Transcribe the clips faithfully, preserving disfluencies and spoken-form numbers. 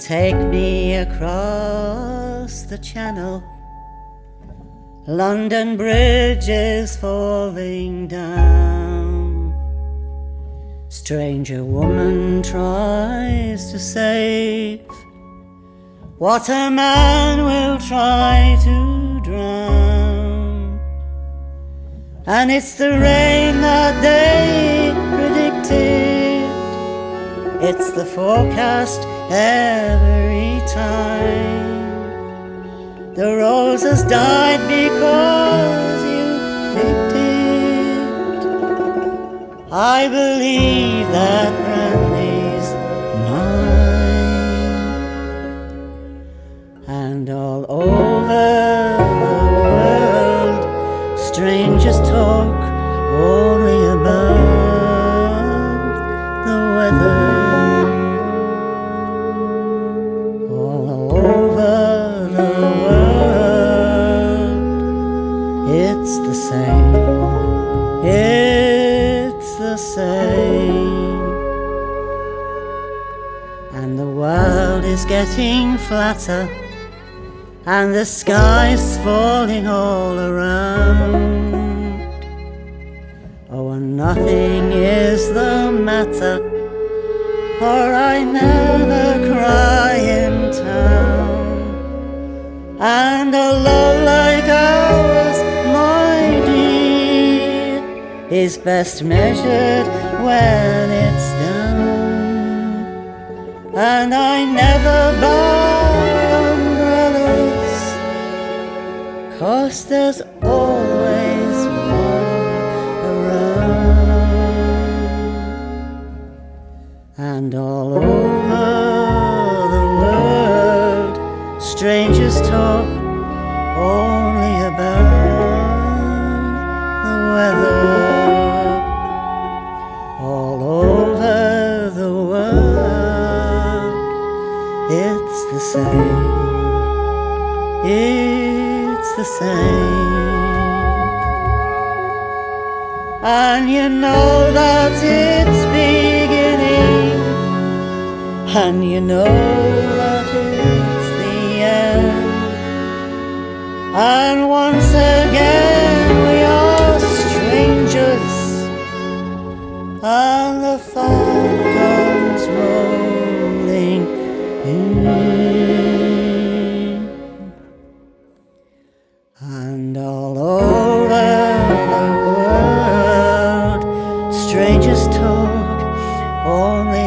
take me across the channel. London Bridge is falling down. Stranger woman tries to save what a man will try to drown. And it's the rain that they predicted, it's the forecast every time. The roses died because you picked it. I believe that brandy's mine. And all over the world strangers talk only about the weather. All over the world it's the same, it's the same. And the world is getting flatter, and the sky's falling all around. Oh, and nothing is the matter, for I never cry in town. And a love like ours, my dear, is best measured when it's done. And I never buy umbrellas, 'cause there's always one around. And all over the world strangers talk only about the weather. All over the world it's the same, it's the same. And you know that it's beginning, and you know that it's the end. And once again we are strangers, and the thought comes rolling in. And all over the world strangers talk only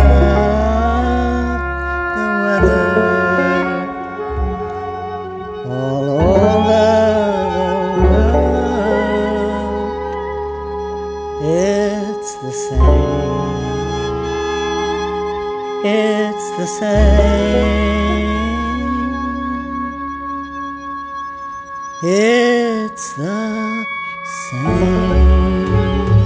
about the weather. All over the world it's the same, it's the same, it's the same.